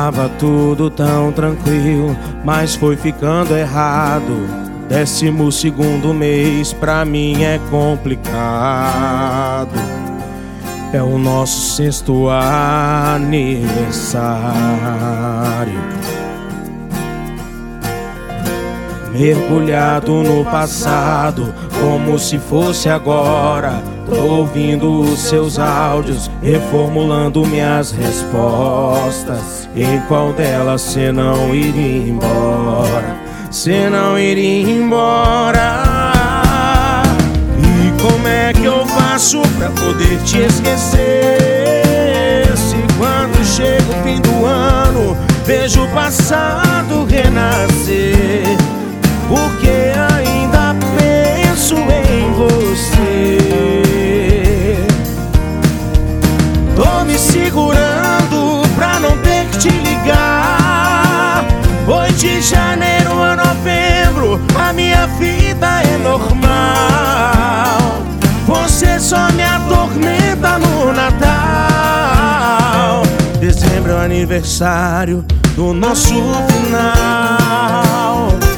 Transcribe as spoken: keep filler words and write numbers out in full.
tava tudo tão tranquilo, mas foi ficando errado. Décimo segundo mês pra mim é complicado. É o nosso sexto aniversário. Mergulhado no passado, como se fosse agora. Tô ouvindo os seus áudios, reformulando minhas respostas. Em qual delas cê não iria embora? Cê não iria embora. E como é que eu faço pra poder te esquecer? Se quando chega o fim do ano, vejo o passado renascer. Porque ainda penso em você. Tô me segurando pra não ter que te ligar. Foi de janeiro a novembro, a minha vida é normal. Você só me atormenta no Natal. Dezembro é o aniversário do nosso final.